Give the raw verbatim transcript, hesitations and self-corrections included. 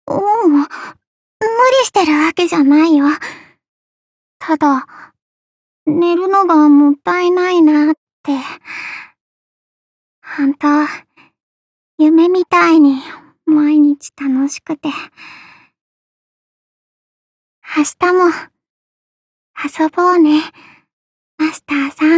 ううん、無理してるわけじゃないよ。ただ、寝るのがもったいないなって。ほんと、夢みたいに毎日楽しくて。明日も遊ぼうね、マスターさん。